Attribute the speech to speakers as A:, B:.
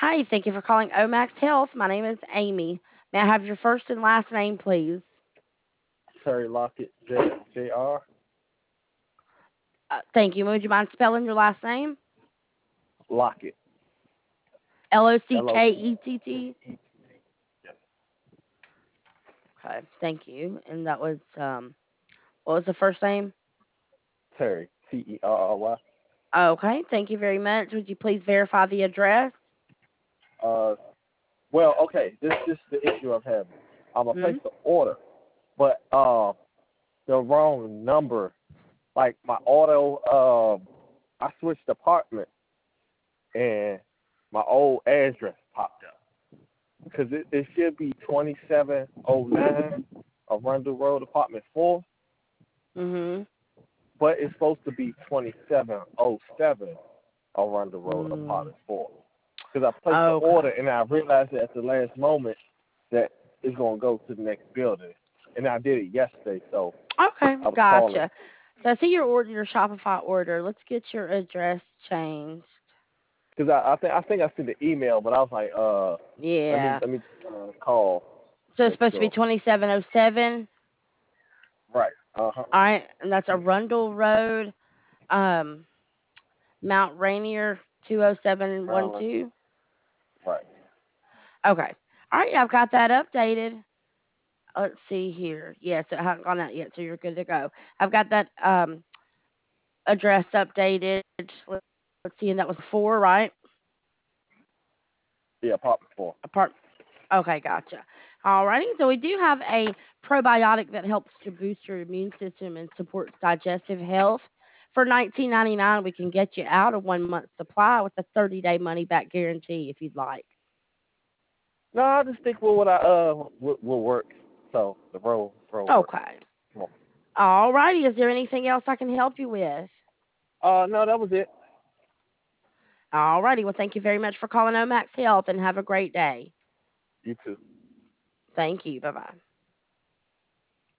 A: Hi, thank you for calling Omax Health. My name is Amy. May I have your first and last name, please?
B: Terry Lockett, Jr.
A: Thank you. Would you mind spelling your last name?
B: Lockett, Lockett.
A: Lockett.
B: Yes.
A: Okay, thank you. And that was what was the first name?
B: Terry, Terry.
A: Okay, thank you very much. Would you please verify the address?
B: Uh, well, okay, this is the issue I'm having. I'm gonna place
A: Hmm.
B: the order, but the wrong number. Like my auto, I switched apartment and my old address popped up because it should be 2709 Arundel Road, apartment 4,
A: Mhm.
B: but it's supposed to be 2707 Arundel Road,
A: Mm.
B: apartment 4. Because I placed the
A: Okay.
B: order and I realized at the last moment that it's gonna go to the next building, and I did it yesterday, so
A: Okay,
B: I was calling
A: gotcha. So I see your Shopify order. Let's get your address changed.
B: because I think I sent the email, but I was like, let me
A: Yeah.
B: let me call
A: So
B: to
A: it's
B: make
A: supposed to be
B: sure.
A: 2707.
B: Right. Uh-huh.
A: All right, and that's Arundel Road, um, Mount Rainier
B: Maryland.
A: 20712.
B: Right.
A: Okay. All right, I've got that updated. Let's see here. Yes, it hasn't gone out yet, so you're good to go. I've got that address updated. Let's see, and that was 4, right?
B: Yeah, apartment 4.
A: Apart. Okay, gotcha. Alrighty, so we do have a probiotic that helps to boost your immune system and supports digestive health. For 19.99, we can get you out a 1 month supply with a 30-day money back guarantee if you'd like.
B: No, I just think what I will work. So the roll works.
A: Okay.
B: Come on.
A: Alrighty, is there anything else I can help you with?
B: No, that was it.
A: Alrighty, well, thank you very much for calling Omax Health and have a great day.
B: You too.
A: Thank you. Bye bye.